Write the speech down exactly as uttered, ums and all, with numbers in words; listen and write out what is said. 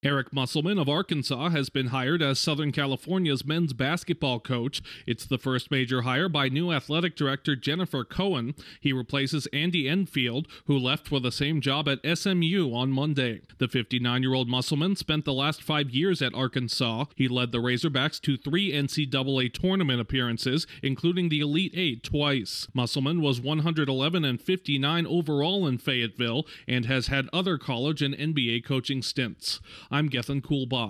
Eric Musselman of Arkansas has been hired as Southern California's men's basketball coach. It's the first major hire by new athletic director Jennifer Cohen. He replaces Andy Enfield, who left for the same job at S M U on Monday. The fifty-nine-year-old Musselman spent the last five years at Arkansas. He led the Razorbacks to three N C double A tournament appearances, including the Elite Eight twice. Musselman was one hundred eleven and fifty-nine overall in Fayetteville and has had other college and N B A coaching stints. I'm Gethin Coolbaugh.